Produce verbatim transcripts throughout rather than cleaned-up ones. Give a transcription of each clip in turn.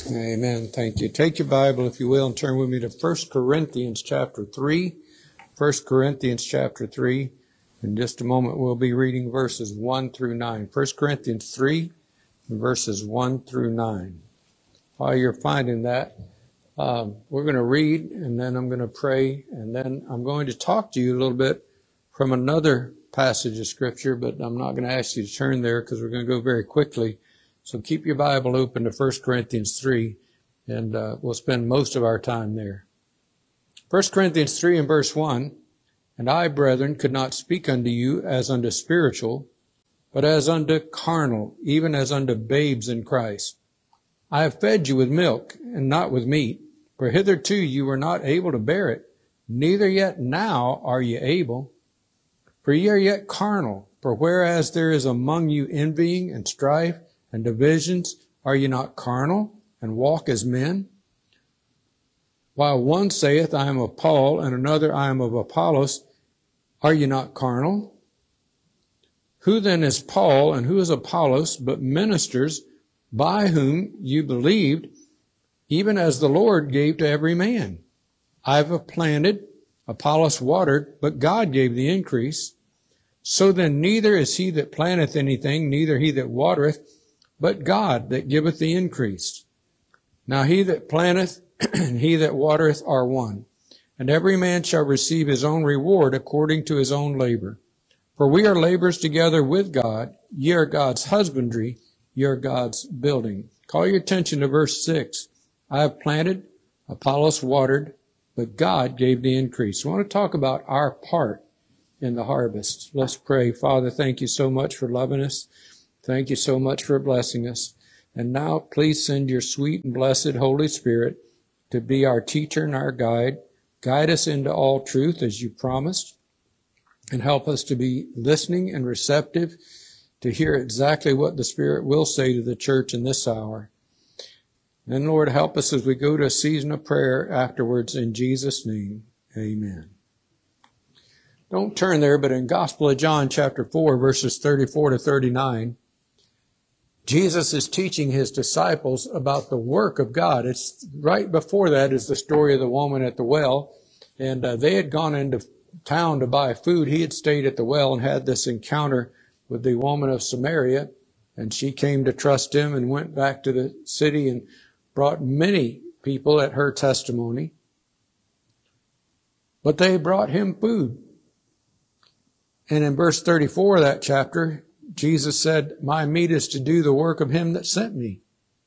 Amen. Thank you. Take your Bible, if you will, and turn with me to First Corinthians chapter three. First Corinthians chapter three. In just a moment, we'll be reading verses one through nine. First Corinthians three, verses one through nine. While you're finding that, um, we're going to read, and then I'm going to pray, and then I'm going to talk to you a little bit from another passage of Scripture, but I'm not going to ask you to turn there because we're going to go very quickly. So keep your Bible open to First Corinthians three, and uh, we'll spend most of our time there. First Corinthians three and verse one, "And I, brethren, could not speak unto you as unto spiritual, but as unto carnal, even as unto babes in Christ. I have fed you with milk, and not with meat, for hitherto you were not able to bear it, neither yet now are ye able. For ye are yet carnal, for whereas there is among you envying and strife, and divisions, are ye not carnal, and walk as men? While one saith, I am of Paul, and another, I am of Apollos, are ye not carnal? Who then is Paul, and who is Apollos, but ministers, by whom you believed, even as the Lord gave to every man? I have planted, Apollos watered, but God gave the increase. So then neither is he that planteth anything, neither he that watereth, but God that giveth the increase. Now he that planteth and he that watereth are one, and every man shall receive his own reward according to his own labor. For we are laborers together with God. Ye are God's husbandry, ye are God's building." Call your attention to verse six. I have planted, Apollos watered, but God gave the increase. We want to talk about our part in the harvest. Let's pray. Father, thank you so much for loving us. Thank you so much for blessing us. And now please send your sweet and blessed Holy Spirit to be our teacher and our guide. Guide us into all truth as you promised, and help us to be listening and receptive to hear exactly what the Spirit will say to the church in this hour. Then, Lord, help us as we go to a season of prayer afterwards. In Jesus' name, amen. Don't turn there, but in Gospel of John chapter four, verses thirty-four to thirty-nine, Jesus is teaching his disciples about the work of God. It's right before that is the story of the woman at the well, and uh, they had gone into town to buy food. He had stayed at the well and had this encounter with the woman of Samaria, and she came to trust him and went back to the city and brought many people at her testimony. But they brought him food. And in verse thirty-four of that chapter, Jesus said, my meat is to do the work of him that sent me.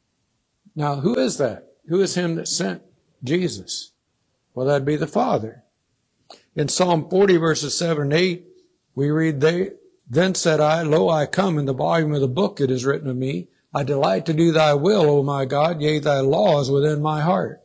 Now, who is that? Who is him that sent Jesus? Well, that'd be the Father. In Psalm forty, verses seven and eight, we read, they, Then said I, Lo, I come, in the volume of the book it is written of me. I delight to do thy will, O my God, yea, thy law is within my heart.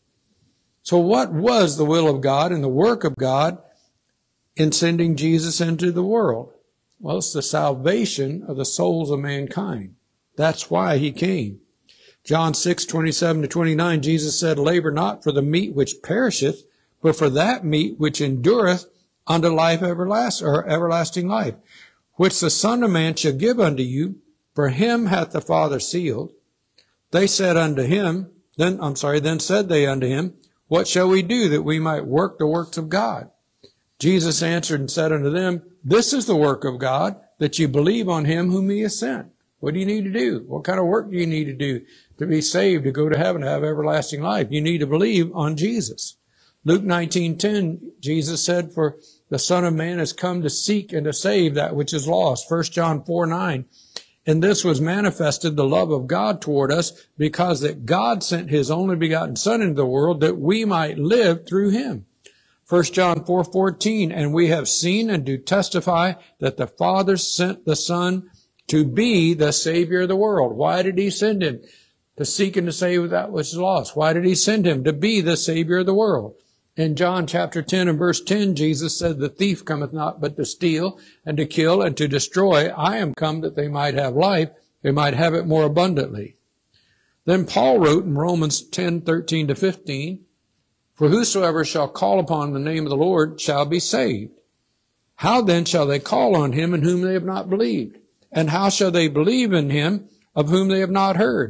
So what was the will of God and the work of God in sending Jesus into the world? Well, it's the salvation of the souls of mankind. That's why he came. John six, twenty-seven to twenty-nine, Jesus said, Labor not for the meat which perisheth, but for that meat which endureth unto life everlasting, or everlasting life, which the Son of Man shall give unto you. For him hath the Father sealed. They said unto him, then, I'm sorry, then said they unto him, What shall we do that we might work the works of God? Jesus answered and said unto them, This is the work of God, that you believe on him whom he has sent. What do you need to do? What kind of work do you need to do to be saved, to go to heaven, to have everlasting life? You need to believe on Jesus. Luke nineteen ten, Jesus said, For the Son of Man has come to seek and to save that which is lost. First John four, nine. And this was manifested the love of God toward us, because that God sent his only begotten Son into the world, that we might live through him. First John four, fourteen, And we have seen and do testify that the Father sent the Son to be the Savior of the world. Why did he send him? To seek and to save that which is lost. Why did he send him? To be the Savior of the world. In John chapter ten and verse ten, Jesus said, The thief cometh not but to steal and to kill and to destroy. I am come that they might have life, they might have it more abundantly. Then Paul wrote in Romans ten, thirteen to fifteen, For whosoever shall call upon the name of the Lord shall be saved. How then shall they call on him in whom they have not believed? And how shall they believe in him of whom they have not heard?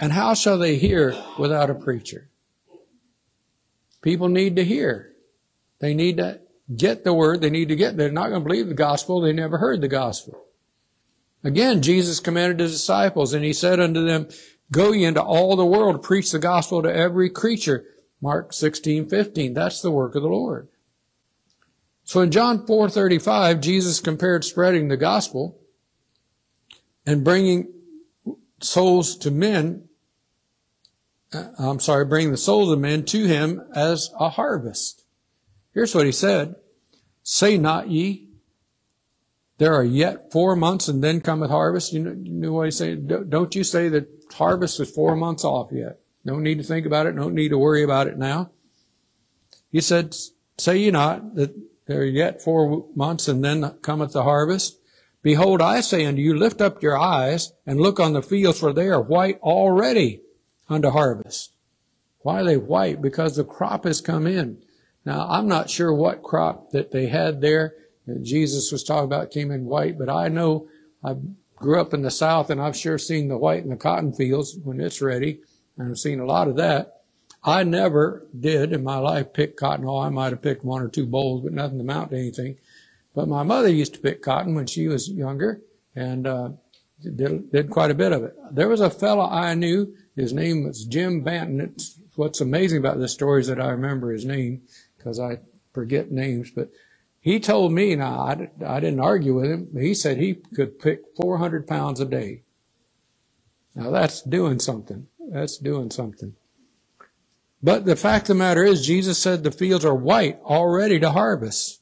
And how shall they hear without a preacher? People need to hear. They need to get the word. They need to get, they're not going to believe the gospel. They never heard the gospel. Again, Jesus commanded his disciples, and he said unto them, go ye into all the world, preach the gospel to every creature. Mark sixteen fifteen. That's the work of the Lord. So in John four thirty-five, Jesus compared spreading the gospel and bringing souls to men, I'm sorry, bringing the souls of men to him as a harvest. Here's what he said. Say not ye, there are yet four months and then cometh harvest. You know, you know what he said? Don't you say that harvest is four months off yet. Don't need to think about it. Don't need to worry about it now. He said, say ye not that there are yet four months and then cometh the harvest. Behold, I say unto you, lift up your eyes and look on the fields, for they are white already unto harvest. Why are they white? Because the crop has come in. Now, I'm not sure what crop that they had there that Jesus was talking about came in white, but I know I grew up in the South, and I've sure seen the white in the cotton fields when it's ready, and I've seen a lot of that. I never did in my life pick cotton. Oh, I might have picked one or two bowls, but nothing to amount to anything. But my mother used to pick cotton when she was younger, and uh, did, did quite a bit of it. There was a fellow I knew. His name was Jim Banton. It's, what's amazing about this story is that I remember his name, because I forget names. But he told me, now I, I didn't argue with him, but he said he could pick four hundred pounds a day. Now that's doing something. That's doing something. But the fact of the matter is, Jesus said the fields are white, already to harvest.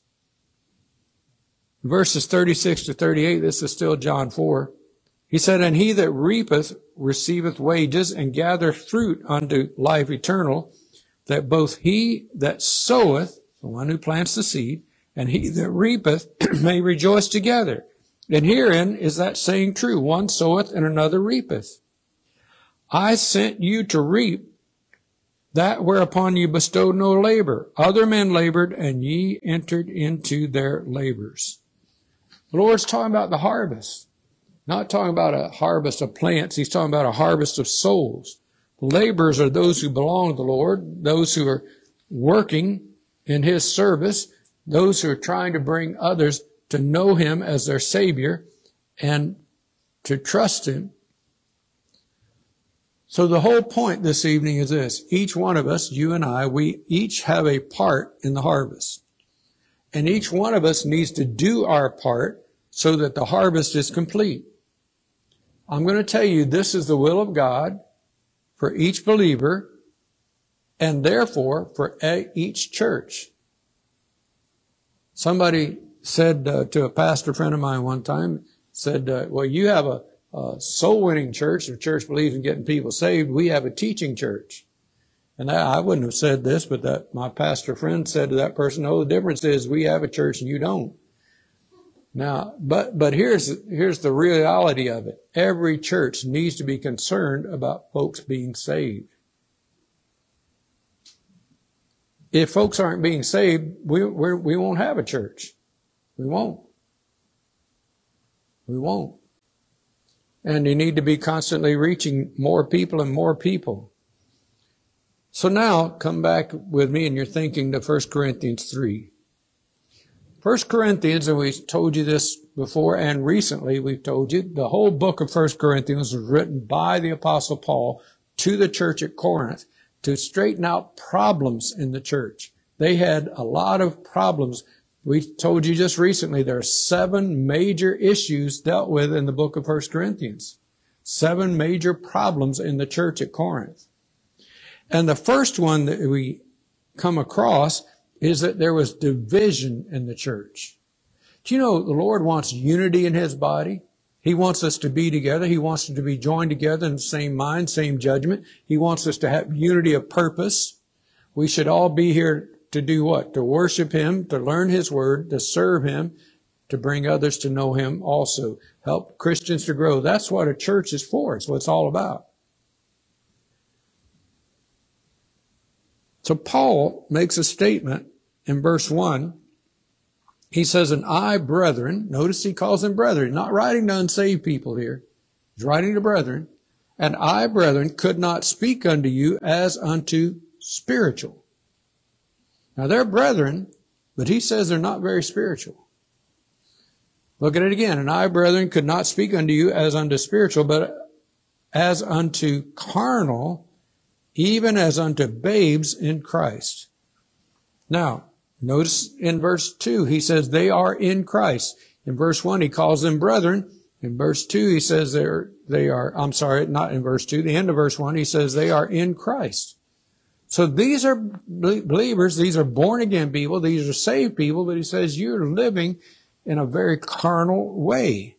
Verses thirty-six to thirty-eight, this is still John four. He said, and he that reapeth receiveth wages, and gathereth fruit unto life eternal, that both he that soweth, the one who plants the seed, and he that reapeth may rejoice together. And herein is that saying true, one soweth and another reapeth. I sent you to reap that whereupon you bestowed no labor. Other men labored, and ye entered into their labors. The Lord's talking about the harvest. Not talking about a harvest of plants. He's talking about a harvest of souls. The laborers are those who belong to the Lord, those who are working in his service, those who are trying to bring others to know him as their Savior and to trust him. So the whole point this evening is this. Each one of us, you and I, we each have a part in the harvest. And each one of us needs to do our part so that the harvest is complete. I'm going to tell you this is the will of God for each believer and therefore for each church. Somebody said uh, to a pastor friend of mine one time, said, uh, well, you have a, a soul-winning church. The church believes in getting people saved. We have a teaching church. And I, I wouldn't have said this, but that my pastor friend said to that person, oh, the difference is we have a church and you don't. Now, but, but here's, here's the reality of it. Every church needs to be concerned about folks being saved. If folks aren't being saved, we, we're, we won't have a church. We won't. We won't. And you need to be constantly reaching more people and more people. So now, come back with me and you're thinking to First Corinthians three. First Corinthians, and we told you this before and recently we've told you, the whole book of First Corinthians was written by the Apostle Paul to the church at Corinth to straighten out problems in the church. They had a lot of problems. We told you just recently there are seven major issues dealt with in the book of First Corinthians. Seven major problems in the church at Corinth. And the first one that we come across is that there was division in the church. Do you know the Lord wants unity in his body? He wants us to be together. He wants us to be joined together in the same mind, same judgment. He wants us to have unity of purpose. We should all be here to do what? To worship him, to learn his word, to serve him, to bring others to know him also. Help Christians to grow. That's what a church is for. It's what it's all about. So Paul makes a statement in verse one. He says, and I, brethren, notice he calls them brethren, not writing to unsaved people here. He's writing to brethren. And I, brethren, could not speak unto you as unto spiritual. Now they're brethren, but he says they're not very spiritual. Look at it again. And I, brethren, could not speak unto you as unto spiritual, but as unto carnal, even as unto babes in Christ. Now, notice in verse two, he says they are in Christ. In verse one, he calls them brethren. In verse two, he says they're, they are, I'm sorry, not in verse two, the end of verse one, he says they are in Christ. So these are believers, these are born again people, these are saved people, but he says you're living in a very carnal way.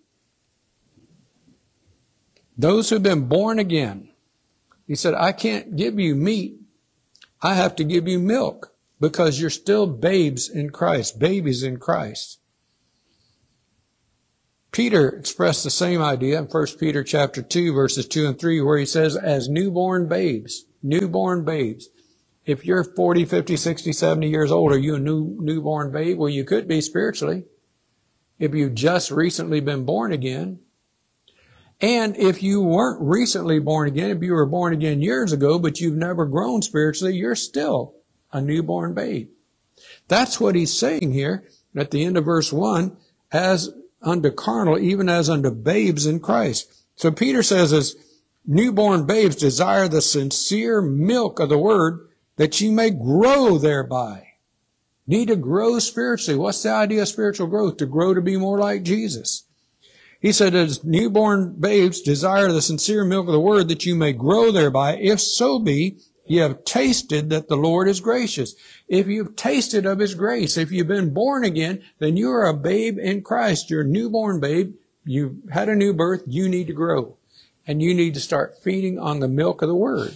Those who've been born again, he said, I can't give you meat, I have to give you milk, because you're still babes in Christ, babies in Christ. Peter expressed the same idea in First Peter chapter two, verses two and three, where he says, as newborn babes, newborn babes. If you're forty, fifty, sixty, seventy years old, are you a new newborn babe? Well, you could be spiritually, if you've just recently been born again. And if you weren't recently born again, if you were born again years ago, but you've never grown spiritually, you're still a newborn babe. That's what he's saying here at the end of verse one, as unto carnal, even as unto babes in Christ. So Peter says, as newborn babes desire the sincere milk of the word, that you may grow thereby. Need to grow spiritually. What's the idea of spiritual growth? To grow to be more like Jesus. He said, as newborn babes desire the sincere milk of the word, that you may grow thereby, if so be you have tasted that the Lord is gracious. If you've tasted of his grace, if you've been born again, then you are a babe in Christ. You're a newborn babe. You've had a new birth. You need to grow. And you need to start feeding on the milk of the word.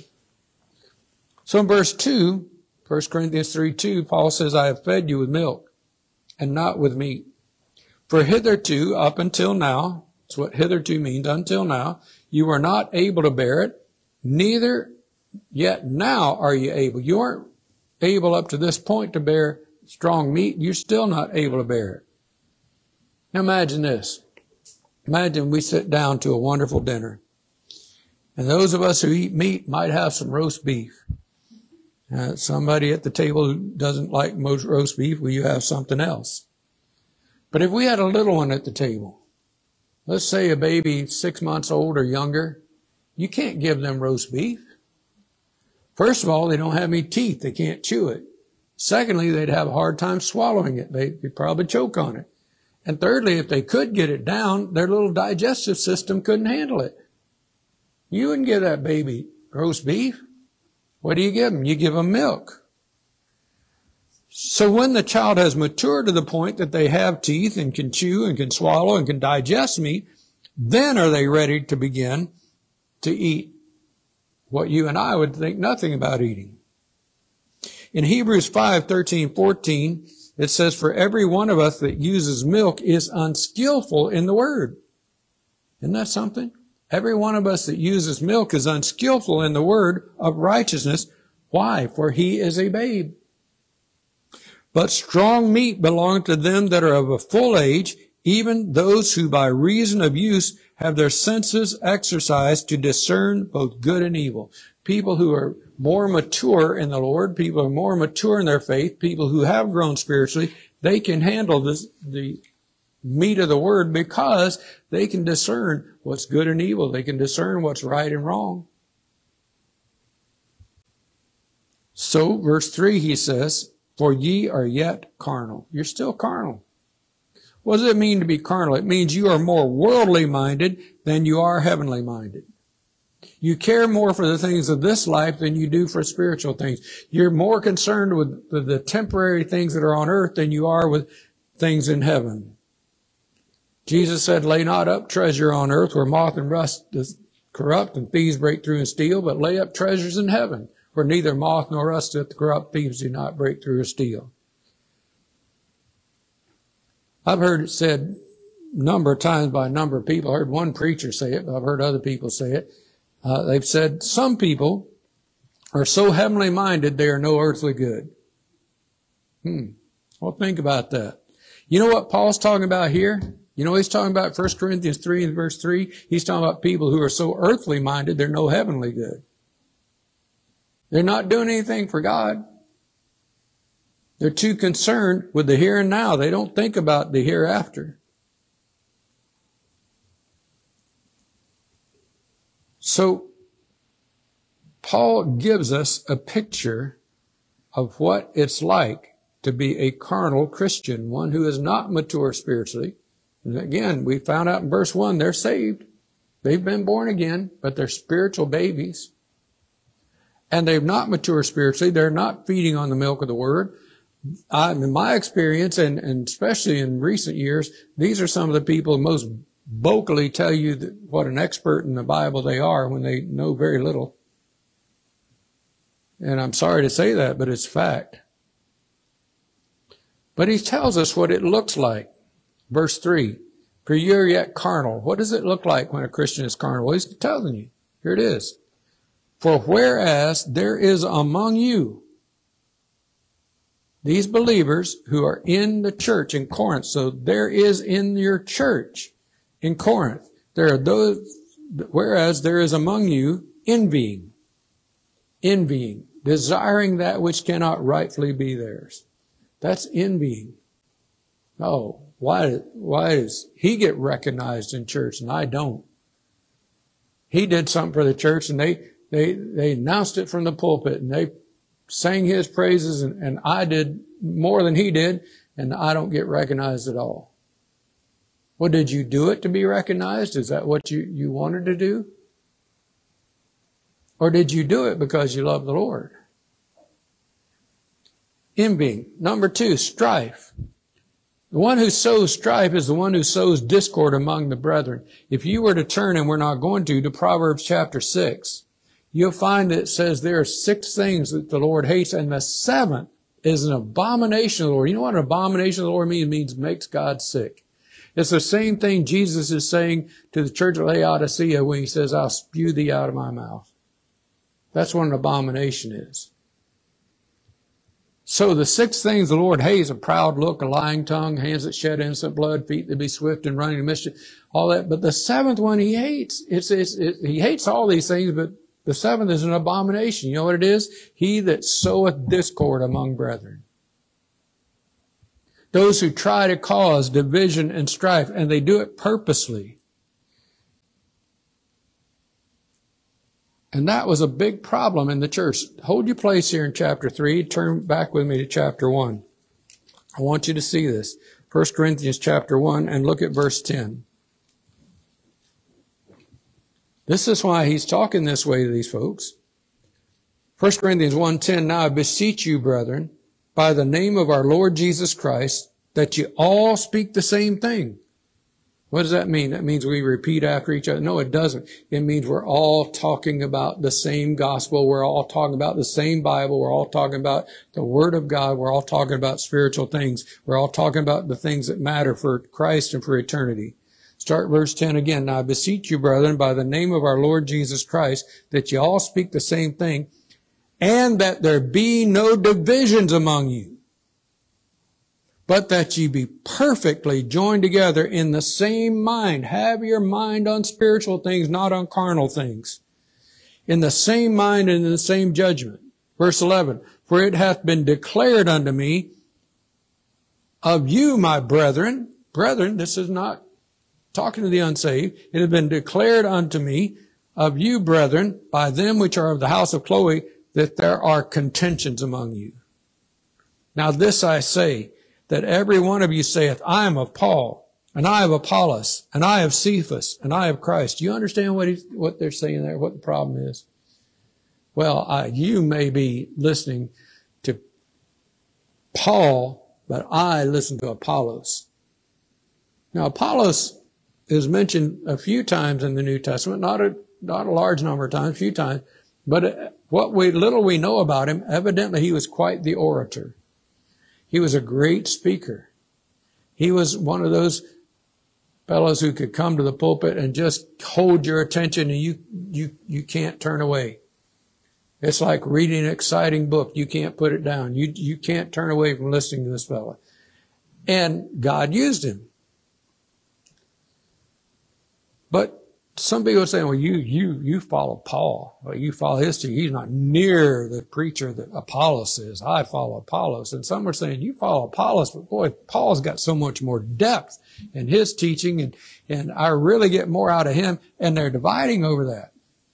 So in verse two, First Corinthians three two, Paul says, I have fed you with milk and not with meat. For hitherto, up until now, that's what hitherto means, until now, you were not able to bear it, neither yet now are you able. You weren't able up to this point to bear strong meat. You're still not able to bear it. Now imagine this. Imagine we sit down to a wonderful dinner. And those of us who eat meat might have some roast beef. Uh, somebody at the table who doesn't like most roast beef, well, you have something else. But if we had a little one at the table, let's say a baby six months old or younger, you can't give them roast beef. First of all, they don't have any teeth. They can't chew it. Secondly, they'd have a hard time swallowing it. They'd probably choke on it. And thirdly, if they could get it down, their little digestive system couldn't handle it. You wouldn't give that baby roast beef. What do you give them? You give them milk. So when the child has matured to the point that they have teeth and can chew and can swallow and can digest meat, then are they ready to begin to eat what you and I would think nothing about eating. In Hebrews five, thirteen, fourteen, it says, for every one of us that uses milk is unskillful in the word. Isn't that something? Every one of us that uses milk is unskillful in the word of righteousness. Why? For he is a babe. But strong meat belongs to them that are of a full age, even those who by reason of use have their senses exercised to discern both good and evil. People who are more mature in the Lord, people who are more mature in their faith, people who have grown spiritually, they can handle this, the meat of the word, because they can discern what's good and evil. They can discern what's right and wrong. So, verse three, he says, for ye are yet carnal. You're still carnal. What does it mean to be carnal? It means you are more worldly minded than you are heavenly minded. You care more for the things of this life than you do for spiritual things. You're more concerned with the, the temporary things that are on earth than you are with things in heaven. Jesus said, lay not up treasure on earth where moth and rust does corrupt and thieves break through and steal, but lay up treasures in heaven where neither moth nor rust doth corrupt, thieves do not break through or steal. I've heard it said a number of times by a number of people. I heard one preacher say it, but I've heard other people say it. Uh, they've said some people are so heavenly minded they are no earthly good. Hmm. Well, think about that. You know what Paul's talking about here? You know what he's talking about? First Corinthians three and verse three. He's talking about people who are so earthly minded, they're no heavenly good. They're not doing anything for God. They're too concerned with the here and now. They don't think about the hereafter. So, Paul gives us a picture of what it's like to be a carnal Christian, one who is not mature spiritually. And again, we found out in verse one, they're saved. They've been born again, but they're spiritual babies. And they've not matured spiritually. They're not feeding on the milk of the Word. I, in my experience, and, and especially in recent years, these are some of the people who most vocally tell you that what an expert in the Bible they are when they know very little. And I'm sorry to say that, but it's fact. But he tells us what it looks like. Verse three, for you're yet carnal. What does it look like when a Christian is carnal? Well, he's telling you. Here it is. For whereas there is among you these believers who are in the church in Corinth. So there is in your church in Corinth. There are those, whereas there is among you envying, envying, desiring that which cannot rightfully be theirs. That's envying. Oh, why, why does he get recognized in church and I don't? He did something for the church and they, they, they announced it from the pulpit and they sang his praises and, and I did more than he did and I don't get recognized at all. Well, did you do it to be recognized? Is that what you, you wanted to do? Or did you do it because you love the Lord? Envying. Number two, strife. The one who sows strife is the one who sows discord among the brethren. If you were to turn, and we're not going to, to Proverbs chapter six, you'll find that it says there are six things that the Lord hates, and the seventh is an abomination of the Lord. You know what an abomination of the Lord means? It means makes God sick. It's the same thing Jesus is saying to the church of Laodicea when he says, I'll spew thee out of my mouth. That's what an abomination is. So the six things the Lord hates, a proud look, a lying tongue, hands that shed innocent blood, feet that be swift in running to mischief, all that. But the seventh one he hates. It's, it's, it, he hates all these things, but the seventh is an abomination. You know what it is? He that soweth discord among brethren. Those who try to cause division and strife, and they do it purposely. And that was a big problem in the church. Hold your place here in chapter three. Turn back with me to chapter one. I want you to see this. First Corinthians chapter one, and look at verse ten. This is why he's talking this way to these folks. First Corinthians one ten, now I beseech you, brethren, by the name of our Lord Jesus Christ, that you all speak the same thing. What does that mean? That means we repeat after each other. No, it doesn't. It means we're all talking about the same gospel. We're all talking about the same Bible. We're all talking about the Word of God. We're all talking about spiritual things. We're all talking about the things that matter for Christ and for eternity. Start verse ten again. Now I beseech you, brethren, by the name of our Lord Jesus Christ, that you all speak the same thing, and that there be no divisions among you, but that ye be perfectly joined together in the same mind. Have your mind on spiritual things, not on carnal things. In the same mind and in the same judgment. Verse eleven, for it hath been declared unto me of you, my brethren. Brethren, this is not talking to the unsaved. It hath been declared unto me of you, brethren, by them which are of the house of Chloe, that there are contentions among you. Now this I say, that every one of you saith, I am of Paul, and I of Apollos, and I of Cephas, and I of Christ. Do you understand what, he, what they're saying there, what the problem is? Well, I, you may be listening to Paul, but I listen to Apollos. Now, Apollos is mentioned a few times in the New Testament, not a, not a large number of times, a few times, but what we, little we know about him, evidently he was quite the orator. He was a great speaker. He was one of those fellows who could come to the pulpit and just hold your attention and you, you, you can't turn away. It's like reading an exciting book. You can't put it down. You, you can't turn away from listening to this fellow. And God used him. But some people say, well, you, you, you follow Paul. Well, you follow his teaching. He's not near the preacher that Apollos is. I follow Apollos. And some are saying, you follow Apollos, but boy, Paul's got so much more depth in his teaching, and, and I really get more out of him. And they're dividing over that.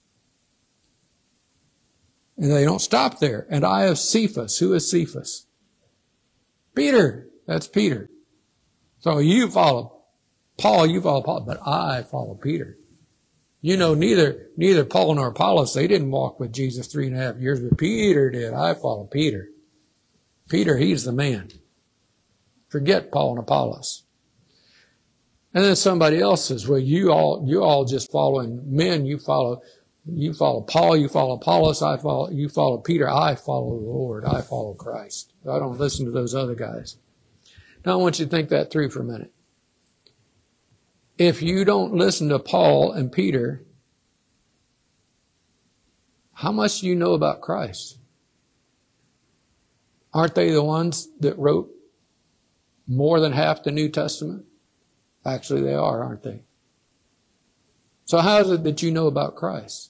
And they don't stop there. And I have Cephas. Who is Cephas? Peter. That's Peter. So you follow Paul, you follow Paul, but I follow Peter. You know, neither, neither Paul nor Apollos, they didn't walk with Jesus three and a half years, but Peter did. I follow Peter. Peter, he's the man. Forget Paul and Apollos. And then somebody else says, well, you all, you all just following men, you follow, you follow Paul, you follow Apollos, I follow, you follow Peter, I follow the Lord, I follow Christ. I don't listen to those other guys. Now I want you to think that through for a minute. If you don't listen to Paul and Peter, how much do you know about Christ? Aren't they the ones that wrote more than half the New Testament? Actually, they are, aren't they? So how is it that you know about Christ?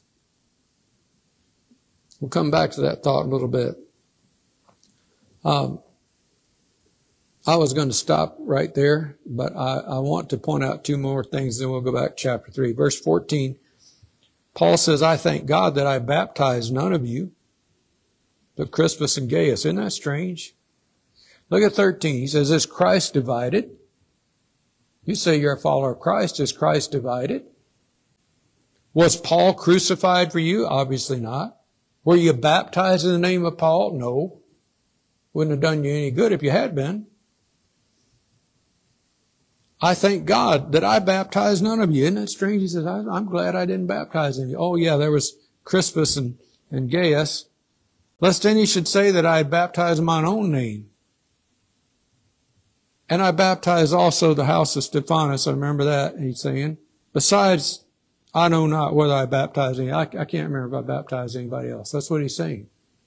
We'll come back to that thought in a little bit. Um, I was going to stop right there, but I, I want to point out two more things, then we'll go back to chapter three. Verse fourteen, Paul says, I thank God that I baptized none of you, but Crispus and Gaius. Isn't that strange? Look at thirteen. He says, is Christ divided? You say you're a follower of Christ. Is Christ divided? Was Paul crucified for you? Obviously not. Were you baptized in the name of Paul? No. Wouldn't have done you any good if you had been. I thank God that I baptized none of you. Isn't that strange? He says, I'm glad I didn't baptize any. Oh yeah, there was Crispus and, and Gaius. Lest any should say that I had baptized in mine own name. And I baptized also the house of Stephanas. I remember that, he's saying. Besides, I know not whether I baptized any. I, I can't remember if I baptized anybody else. That's what he's saying.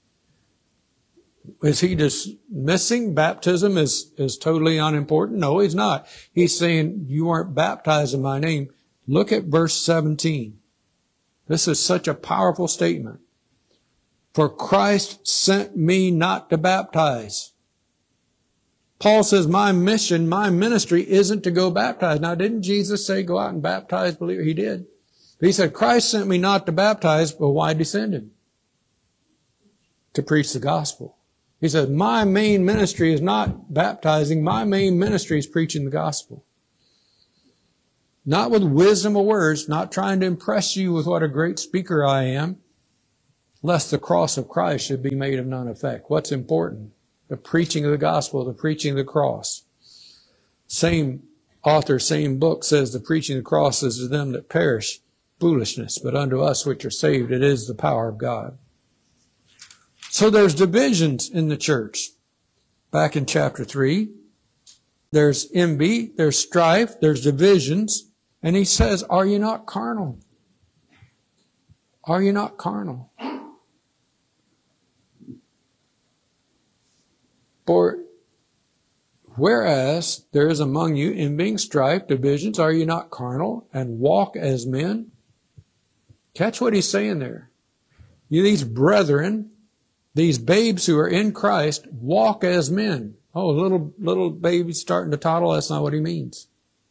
Is he dismissing baptism is, is totally unimportant? No, he's not. He's saying, you weren't baptized in my name. Look at verse seventeen. This is such a powerful statement. For Christ sent me not to baptize. Paul says, my mission, my ministry isn't to go baptize. Now, didn't Jesus say, go out and baptize believers? He did. But he said, Christ sent me not to baptize, but why did he send him? To preach the gospel. He said, my main ministry is not baptizing. My main ministry is preaching the gospel. Not with wisdom of words, not trying to impress you with what a great speaker I am, lest the cross of Christ should be made of none effect. What's important? The preaching of the gospel, the preaching of the cross. Same author, same book says the preaching of the cross is to them that perish foolishness, but unto us which are saved it is the power of God. So there's divisions in the church. Back in chapter three, there's envy, there's strife, there's divisions, and he says, are you not carnal? Are you not carnal? For whereas there is among you envying, strife, divisions, are you not carnal and walk as men? Catch what he's saying there. You, these brethren, these babes who are in Christ, walk as men. Oh, little, little babies starting to toddle, that's not what he means.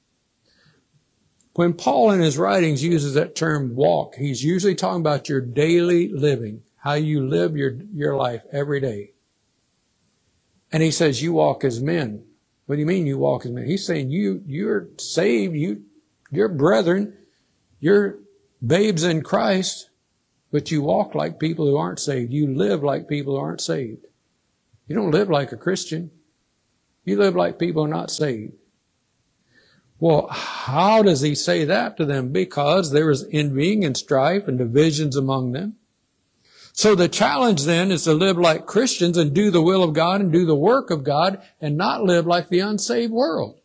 When Paul in his writings uses that term walk, he's usually talking about your daily living, how you live your, your life every day. And he says, you walk as men. What do you mean you walk as men? He's saying you, you're saved, you, you're brethren, you're babes in Christ, but you walk like people who aren't saved. You live like people who aren't saved. You don't live like a Christian. You live like people who are not saved. Well, how does he say that to them? Because there is envying and strife and divisions among them. So the challenge then is to live like Christians and do the will of God and do the work of God and not live like the unsaved world.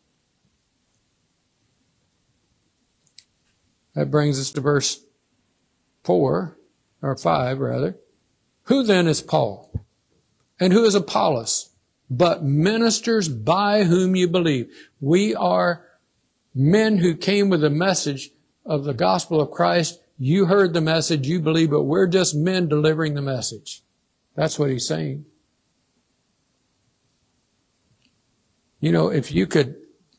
That brings us to verse four, or five rather. Who then is Paul? And who is Apollos? But ministers by whom you believe. We are men who came with a message of the gospel of Christ. You heard the message, you believe, but we're just men delivering the message. That's what he's saying. You know, if you could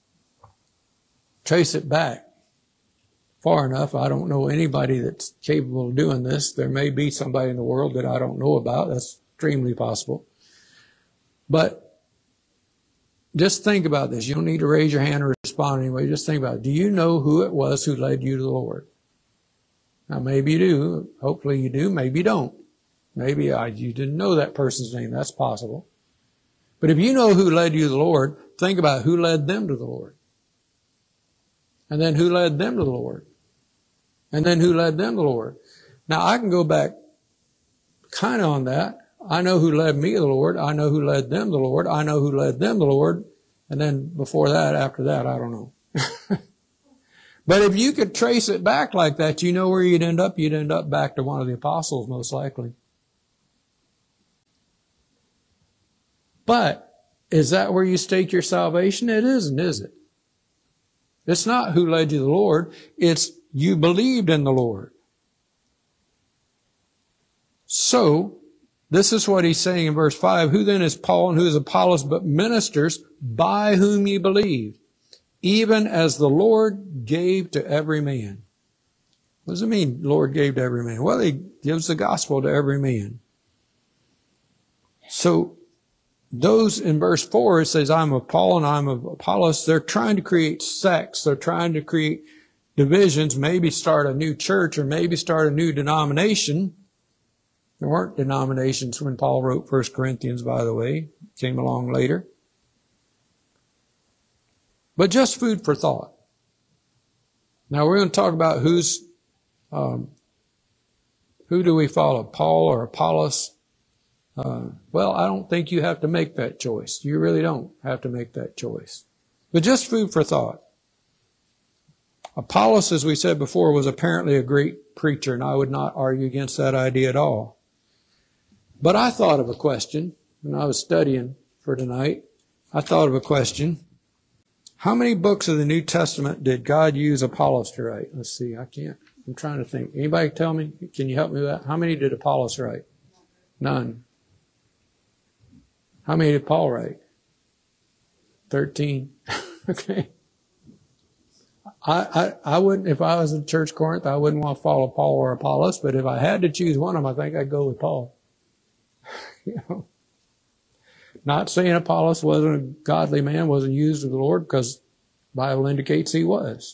trace it back far enough, I don't know anybody that's capable of doing this. There may be somebody in the world that I don't know about. That's extremely possible. But just think about this. You don't need to raise your hand or respond anyway. Just think about it. Do you know who it was who led you to the Lord? Now, maybe you do. Hopefully you do. Maybe you don't. Maybe I, you didn't know that person's name. That's possible. But if you know who led you to the Lord, think about who led them to the Lord. And then who led them to the Lord. And then who led them to the Lord. Now, I can go back kind of on that. I know who led me to the Lord. I know who led them to the Lord. I know who led them to the Lord. And then before that, after that, I don't know. But if you could trace it back like that, you know where you'd end up? You'd end up back to one of the apostles, most likely. But is that where you stake your salvation? It isn't, is it? It's not who led you to the Lord. It's you believed in the Lord. So, this is what he's saying in verse five. Who then is Paul and who is Apollos but ministers by whom ye believed, even as the Lord gave to every man. What does it mean, Lord gave to every man? Well, he gives the gospel to every man. So, those in verse four, it says, I'm of Paul and I'm of Apollos. They're trying to create sects. They're trying to create divisions, maybe start a new church or maybe start a new denomination. There weren't denominations when Paul wrote First Corinthians, by the way. It came along later. But just food for thought. Now we're going to talk about who's, um, who do we follow, Paul or Apollos? Uh, well, I don't think you have to make that choice. You really don't have to make that choice. But just food for thought. Apollos, as we said before, was apparently a great preacher, and I would not argue against that idea at all. But I thought of a question when I was studying for tonight. I thought of a question. How many books of the New Testament did God use Apollos to write? Let's see, I can't. I'm trying to think. Anybody tell me? Can you help me with that? How many did Apollos write? None. How many did Paul write? Thirteen. Okay. I, I, I wouldn't, if I was in Church Corinth, I wouldn't want to follow Paul or Apollos, but if I had to choose one of them, I think I'd go with Paul. You know, not saying Apollos wasn't a godly man, wasn't used of the Lord, because the Bible indicates he was.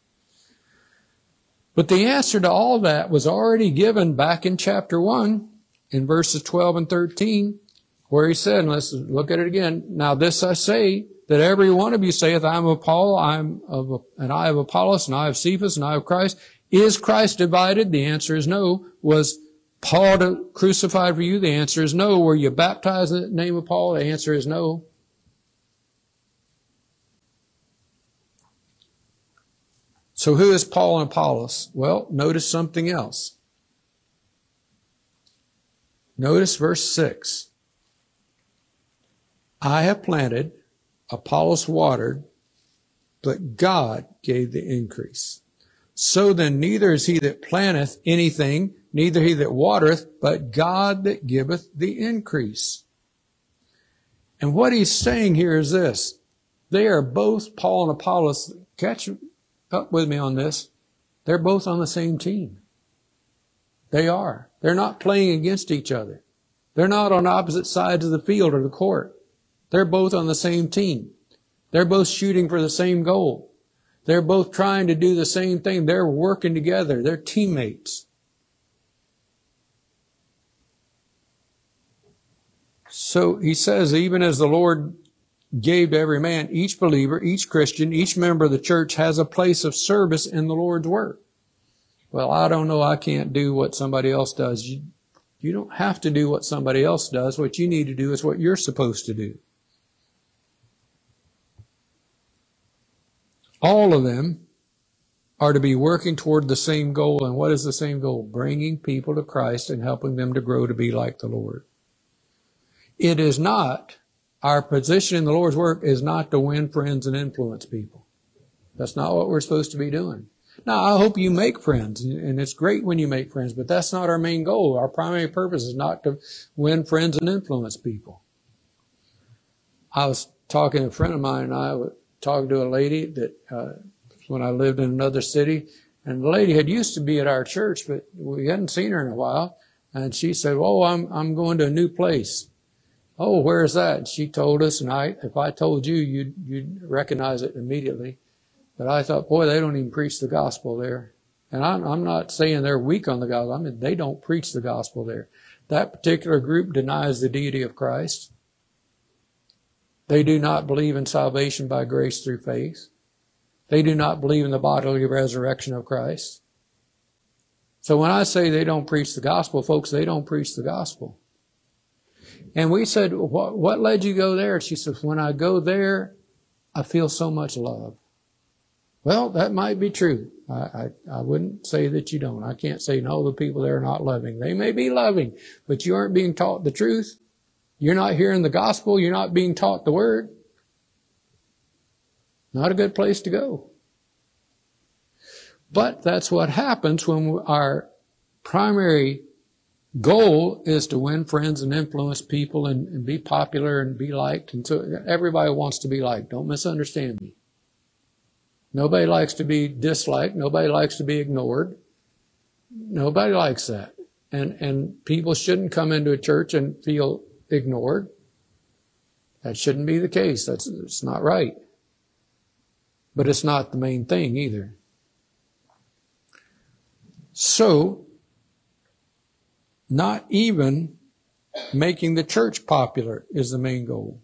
But the answer to all that was already given back in chapter one, in verses twelve and thirteen, where he said, and let's look at it again, now this I say, that every one of you saith, I am of Paul, I am of, and I of Apollos, and I of Cephas, and I of Christ. Is Christ divided? The answer is no. Was Paul crucified for you? The answer is no. Were you baptized in the name of Paul? The answer is no. So who is Paul and Apollos? Well, notice something else. Notice verse six. I have planted, Apollos watered, but God gave the increase. So then neither is he that planteth anything, neither he that watereth, but God that giveth the increase. And what he's saying here is this. They are both, Paul and Apollos, catch up with me on this, they're both on the same team. They are. They're not playing against each other. They're not on opposite sides of the field or the court. They're both on the same team. They're both shooting for the same goal. They're both trying to do the same thing. They're working together. They're teammates. So he says, even as the Lord gave to every man, each believer, each Christian, each member of the church has a place of service in the Lord's work. Well, I don't know. I can't do what somebody else does. You, you don't have to do what somebody else does. What you need to do is what you're supposed to do. All of them are to be working toward the same goal. And what is the same goal? Bringing people to Christ and helping them to grow to be like the Lord. It is not, our position in the Lord's work is not to win friends and influence people. That's not what we're supposed to be doing. Now, I hope you make friends, and it's great when you make friends, but that's not our main goal. Our primary purpose is not to win friends and influence people. I was talking to a friend of mine, and I was talking to a lady that uh, when I lived in another city, and the lady had used to be at our church, but we hadn't seen her in a while, and she said, "Oh, I'm I'm going to a new place." "Oh, where is that?" And she told us, and I, if I told you, you'd you'd recognize it immediately. But I thought, boy, they don't even preach the gospel there. And I'm, I'm not saying they're weak on the gospel. I mean, they don't preach the gospel there. That particular group denies the deity of Christ. They do not believe in salvation by grace through faith. They do not believe in the bodily resurrection of Christ. So when I say they don't preach the gospel, folks, they don't preach the gospel. And we said, what, what led you to go there? She says, when I go there, I feel so much love. Well, that might be true. I, I, I wouldn't say that you don't. I can't say, no, the people there are not loving. They may be loving, but you aren't being taught the truth. You're not hearing the gospel. You're not being taught the word. Not a good place to go. But that's what happens when our primary goal is to win friends and influence people and, and be popular and be liked. And so everybody wants to be liked. Don't misunderstand me. Nobody likes to be disliked. Nobody likes to be ignored. Nobody likes that. And, and people shouldn't come into a church and feel ignored. That shouldn't be the case. That's, it's not right. But it's not the main thing either. So, not even making the church popular is the main goal.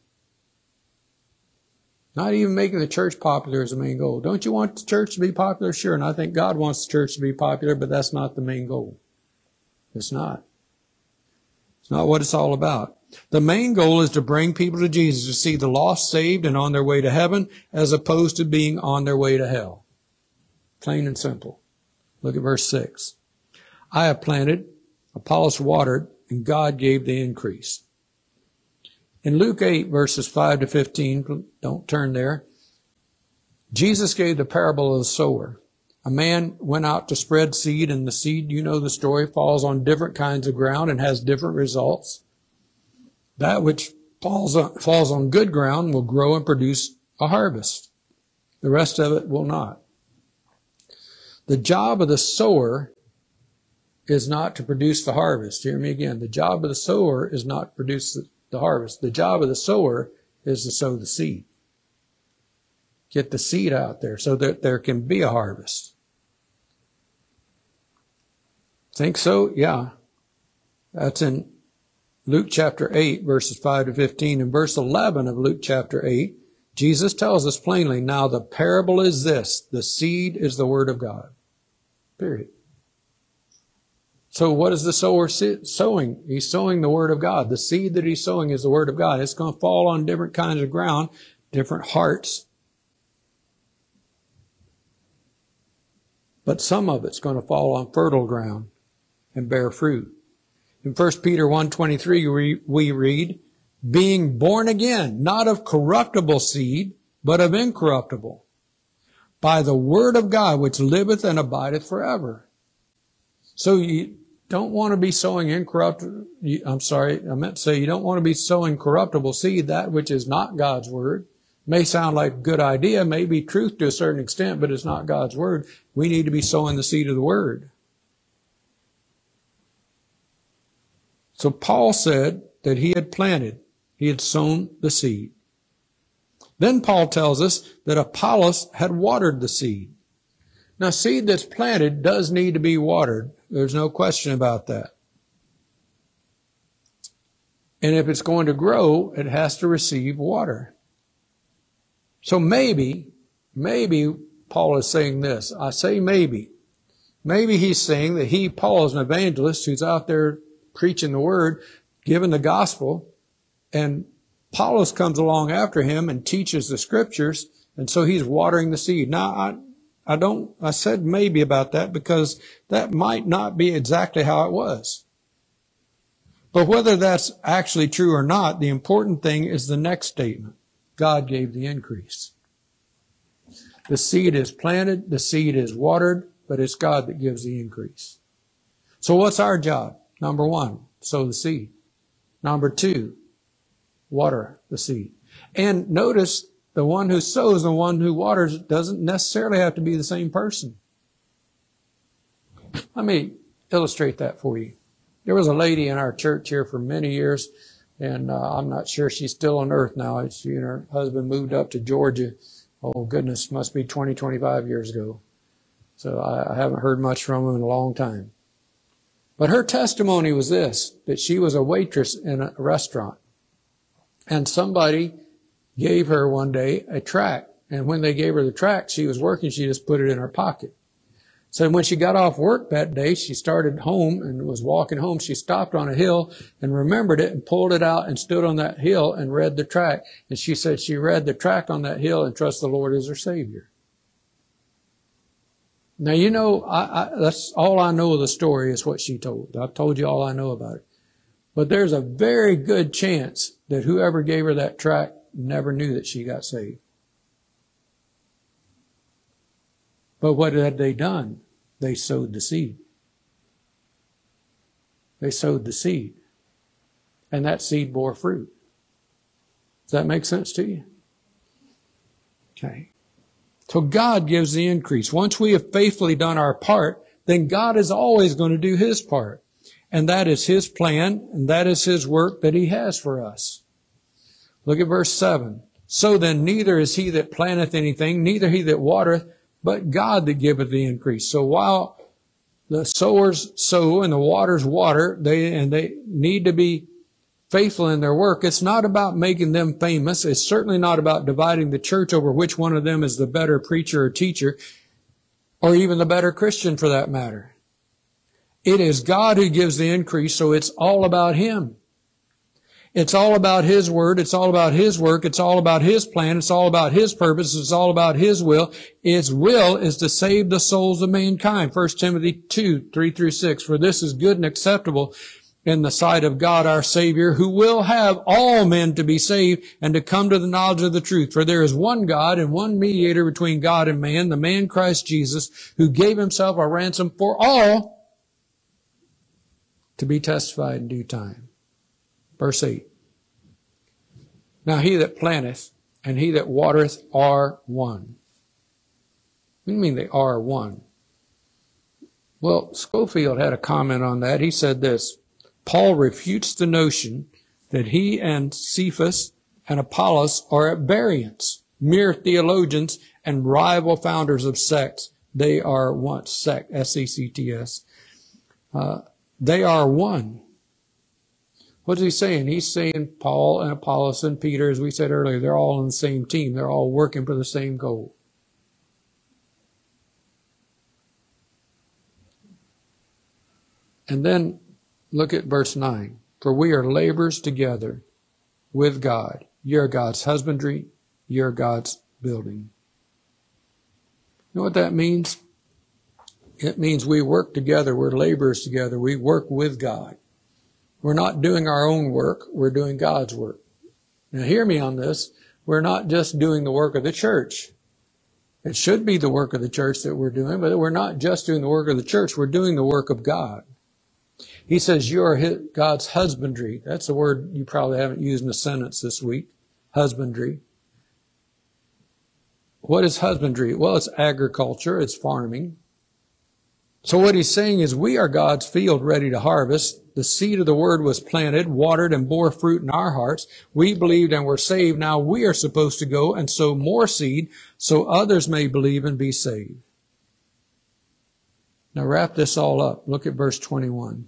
Not even making the church popular is the main goal. Don't you want the church to be popular? Sure, and I think God wants the church to be popular, but that's not the main goal. It's not. It's not what it's all about. The main goal is to bring people to Jesus, to see the lost saved and on their way to heaven, as opposed to being on their way to hell. Plain and simple. Look at verse six. I have planted, Apollos watered, and God gave the increase. In Luke eight, verses five to fifteen, don't turn there, Jesus gave the parable of the sower. A man went out to spread seed, and the seed, you know the story, falls on different kinds of ground and has different results. That which falls on, falls on good ground will grow and produce a harvest. The rest of it will not. The job of the sower is not to produce the harvest. Hear me again. The job of the sower is not to produce the the harvest. The job of the sower is to sow the seed. Get the seed out there so that there can be a harvest. Think so? Yeah. That's in Luke chapter eight, verses five to fifteen. In verse eleven of Luke chapter eight, Jesus tells us plainly, now the parable is this, the seed is the word of God. Period. So what is the sower sowing? He's sowing the word of God. The seed that he's sowing is the word of God. It's going to fall on different kinds of ground, different hearts. But some of it's going to fall on fertile ground and bear fruit. In First Peter one twenty-three, we, we read, being born again, not of corruptible seed, but of incorruptible, by the word of God, which liveth and abideth forever. So you don't want to be sowing incorruptible, I'm sorry, I meant to say you don't want to be sowing corruptible seed, that which is not God's word. May sound like a good idea, may be truth to a certain extent, but it's not God's word. We need to be sowing the seed of the word. So Paul said that he had planted, he had sown the seed. Then Paul tells us that Apollos had watered the seed. Now, seed that's planted does need to be watered. There's no question about that. And if it's going to grow, it has to receive water. So maybe, maybe Paul is saying this. I say maybe. Maybe he's saying that he, Paul, is an evangelist who's out there preaching the word, giving the gospel, and Apollos comes along after him and teaches the scriptures, and so he's watering the seed. Now, I, I don't, I said maybe about that because that might not be exactly how it was. But whether that's actually true or not, the important thing is the next statement. God gave the increase. The seed is planted, the seed is watered, but it's God that gives the increase. So what's our job? Number one, sow the seed. Number two, water the seed. And notice the one who sows and the one who waters doesn't necessarily have to be the same person. Let me illustrate that for you. There was a lady in our church here for many years, and uh, I'm not sure she's still on earth now. She and her husband moved up to Georgia. Oh, goodness, must be twenty, twenty-five years ago. So I, I haven't heard much from them in a long time. But her testimony was this, that she was a waitress in a restaurant. And somebody gave her one day a tract. And when they gave her the tract, she was working, she just put it in her pocket. So when she got off work that day, she started home and was walking home. She stopped on a hill and remembered it and pulled it out and stood on that hill and read the tract. And she said she read the tract on that hill and trusted the Lord as her Savior. Now, you know, I, I, that's all I know of the story is what she told. I've told you all I know about it. But there's a very good chance that whoever gave her that tract never knew that she got saved. But what had they done? They sowed the seed. They sowed the seed. And that seed bore fruit. Does that make sense to you? Okay. So God gives the increase. Once we have faithfully done our part, then God is always going to do His part. And that is His plan, and that is His work that He has for us. Look at verse seven. So then neither is he that planteth anything, neither he that watereth, but God that giveth the increase. So while the sowers sow and the waters water, they and they need to be faithful in their work, it's not about making them famous. It's certainly not about dividing the church over which one of them is the better preacher or teacher, or even the better Christian for that matter. It is God who gives the increase, so it's all about Him. It's all about His word. It's all about His work. It's all about His plan. It's all about His purpose. It's all about His will. His will is to save the souls of mankind. First Timothy two, three through six. For this is good and acceptable in the sight of God our Savior, who will have all men to be saved and to come to the knowledge of the truth. For there is one God and one mediator between God and man, the man Christ Jesus, who gave Himself a ransom for all, to be testified in due time. Verse eight. Now he that planteth and he that watereth are one. What do you mean they are one? Well, Schofield had a comment on that. He said this: Paul refutes the notion that he and Cephas and Apollos are at variance, mere theologians and rival founders of sects. They are one, sect, S E C T S. Uh, they are one. What is he saying? He's saying Paul and Apollos and Peter, as we said earlier, they're all on the same team. They're all working for the same goal. And then look at verse nine. For we are laborers together with God. You're God's husbandry. You're God's building. You know what that means? It means we work together. We're laborers together. We work with God. We're not doing our own work. We're doing God's work. Now hear me on this. We're not just doing the work of the church. It should be the work of the church that we're doing, but we're not just doing the work of the church. We're doing the work of God. He says you are his, God's husbandry. That's a word you probably haven't used in a sentence this week. Husbandry. What is husbandry? Well, it's agriculture. It's farming. So what he's saying is we are God's field ready to harvest. The seed of the word was planted, watered, and bore fruit in our hearts. We believed and were saved. Now we are supposed to go and sow more seed so others may believe and be saved. Now wrap this all up. Look at verse twenty-one.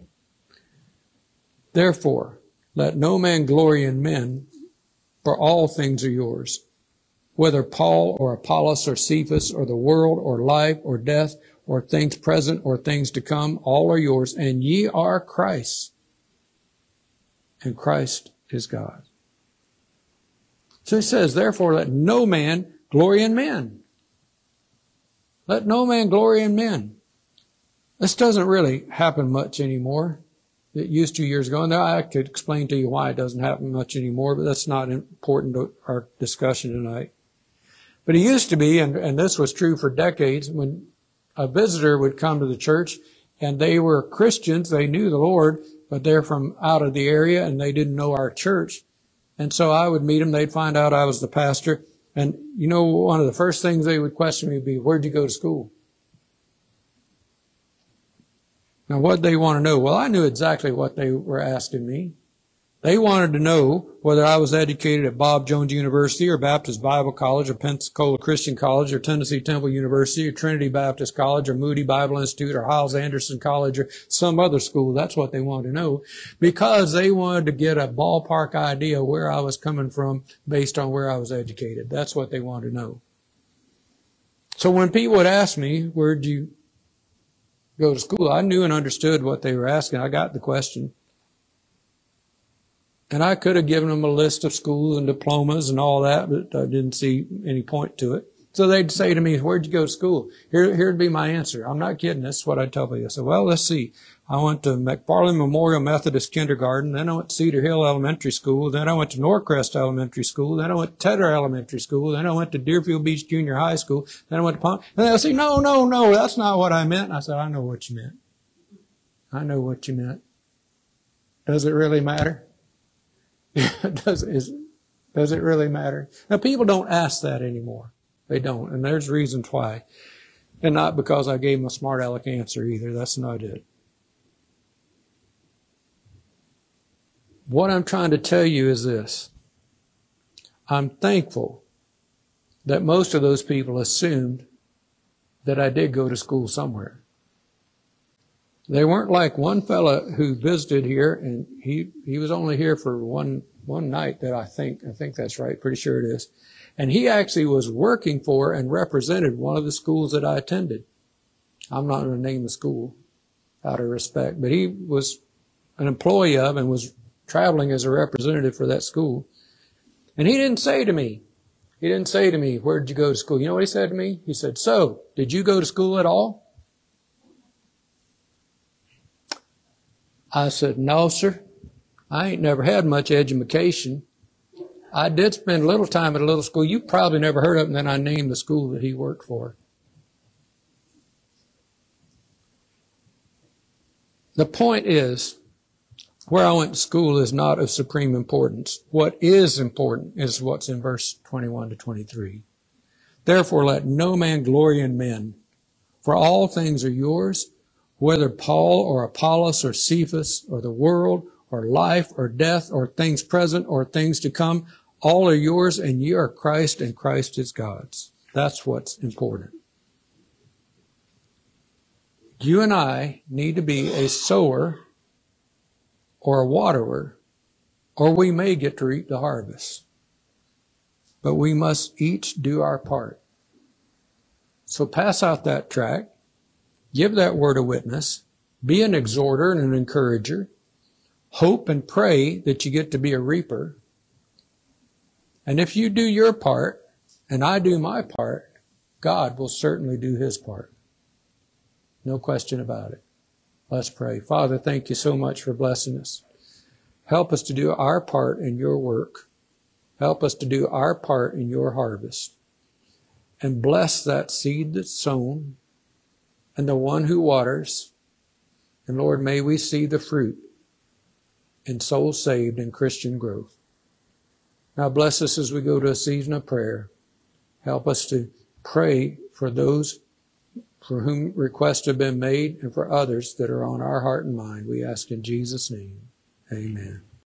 Therefore, let no man glory in men, for all things are yours. Whether Paul or Apollos or Cephas or the world or life or death or things present or things to come, all are yours, and ye are Christ, and Christ is God. So he says, therefore let no man glory in men. Let no man glory in men. This doesn't really happen much anymore. It used to years ago, and I could explain to you why it doesn't happen much anymore, but that's not important to our discussion tonight. But it used to be, and, and this was true for decades, when a visitor would come to the church and they were Christians, they knew the Lord, but they're from out of the area and they didn't know our church. And so I would meet them, they'd find out I was the pastor. And you know, one of the first things they would question me would be, where'd you go to school? Now, what'd they want to know? Well, I knew exactly what they were asking me. They wanted to know whether I was educated at Bob Jones University or Baptist Bible College or Pensacola Christian College or Tennessee Temple University or Trinity Baptist College or Moody Bible Institute or Hyles Anderson College or some other school. That's what they wanted to know, because they wanted to get a ballpark idea where I was coming from based on where I was educated. That's what they wanted to know. So when people would ask me, where'd you go to school, I knew and understood what they were asking. I got the question. And I could have given them a list of schools and diplomas and all that, but I didn't see any point to it. So they'd say to me, where'd you go to school? Here, here'd be my answer. I'm not kidding. This is what I'd tell people. I said, well, let's see. I went to McFarland Memorial Methodist Kindergarten. Then I went to Cedar Hill Elementary School. Then I went to Norcrest Elementary School. Then I went to Tedder Elementary School. Then I went to Deerfield Beach Junior High School. Then I went to Palm. And they'll say, no, no, no, that's not what I meant. And I said, I know what you meant. I know what you meant. Does it really matter? does, is, does it really matter? Now, people don't ask that anymore. They don't. And there's reasons why. And not because I gave them a smart aleck answer either. That's not it. What I'm trying to tell you is this. I'm thankful that most of those people assumed that I did go to school somewhere. They weren't like one fella who visited here, and he, he was only here for one, one night that I think, I think that's right, pretty sure it is. And he actually was working for and represented one of the schools that I attended. I'm not going to name the school out of respect, but he was an employee of and was traveling as a representative for that school. And he didn't say to me, he didn't say to me, where did you go to school? You know what he said to me? He said, so, did you go to school at all? I said, no, sir. I ain't never had much education. I did spend a little time at a little school. You probably never heard of it, and then I named the school that he worked for. The point is, where I went to school is not of supreme importance. What is important is what's in verse twenty-one to twenty-three. Therefore, let no man glory in men, for all things are yours, whether Paul or Apollos or Cephas or the world or life or death or things present or things to come, all are yours, and ye are Christ, and Christ is God's. That's what's important. You and I need to be a sower or a waterer, or we may get to reap the harvest. But we must each do our part. So pass out that tract, give that word of witness, be an exhorter and an encourager, hope and pray that you get to be a reaper. And if you do your part, and I do my part, God will certainly do His part. No question about it. Let's pray. Father, thank you so much for blessing us. Help us to do our part in your work. Help us to do our part in your harvest. And bless that seed that's sown and the one who waters. And Lord, may we see the fruit in souls saved and Christian growth. Now bless us as we go to a season of prayer. Help us to pray for those for whom requests have been made and for others that are on our heart and mind. We ask in Jesus' name. Amen.